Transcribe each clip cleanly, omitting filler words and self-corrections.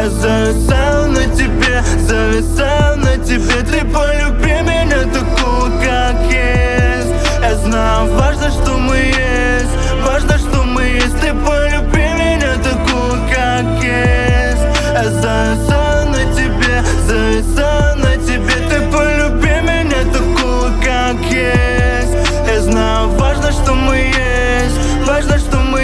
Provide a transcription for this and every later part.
Я зависаю на тебе, зависаю на тебе. Ты полюби меня такую, как есть. Я знаю, важно, что мы есть, важно, что мы есть. Ты полюби меня такую, как есть. Я зависаю на тебе, зависаю на тебе. Ты полюби меня такую, как есть. Я знаю, важно, что мы есть, важно, что мы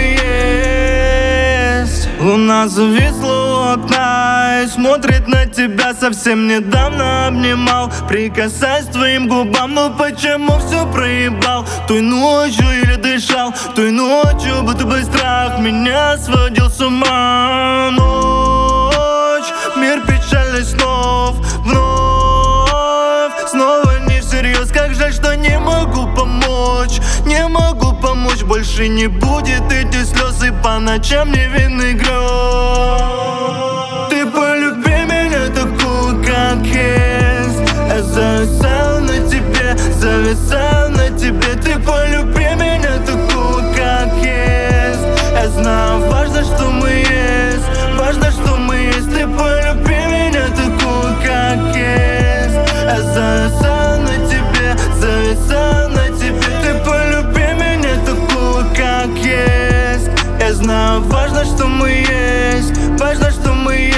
есть. Луна зависла у окна и смотрит на тебя. Совсем недавно обнимал, прикасаясь к твоим губам. Но почему все проебал? Той ночью или дышал, той ночью будто бы страх меня сводил с ума. Ночь, мир печальных снов, вновь, снова не всерьез. Как жаль, что не могу помочь, не могу помочь. Больше не будет эти слезы по ночам невинных грез. Ты полюби меня такую, как есть. Я зависаю на тебе, зависаю на тебе. Ты полюби меня такую, как есть. Я знаю, важно, что мы есть, важно, что мы есть. Ты полюби меня такую, как есть. Я зависаю на тебе, зависаю на тебе. Ты полюби меня такую, как есть. Я знаю, важно, что мы есть, важно, что мы есть.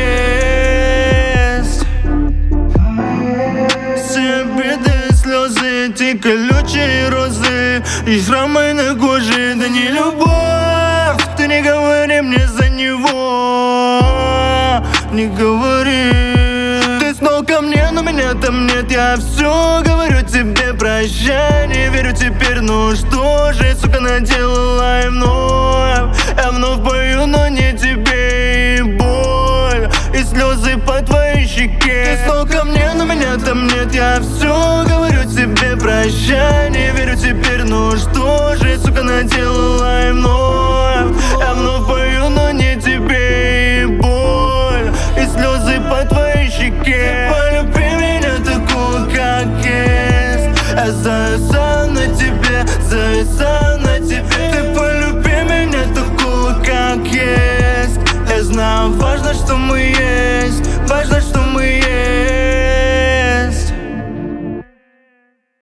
Все обиды, слезы, эти колючие розы и шрамы на коже, да не любовь. Ты не говори мне за него, не говори. Ты снова ко мне, но меня там нет. Я все говорю тебе, прощай, не верю теперь. Ну что же, сука, наделала и вновь. Я вновь пою, но не тебе. И боль, и слезы по твоей щеке. Ты снова ко мне, но меня там нет. Я все говорю тебе, прощай, не верю теперь. Ну что же, сука, наделала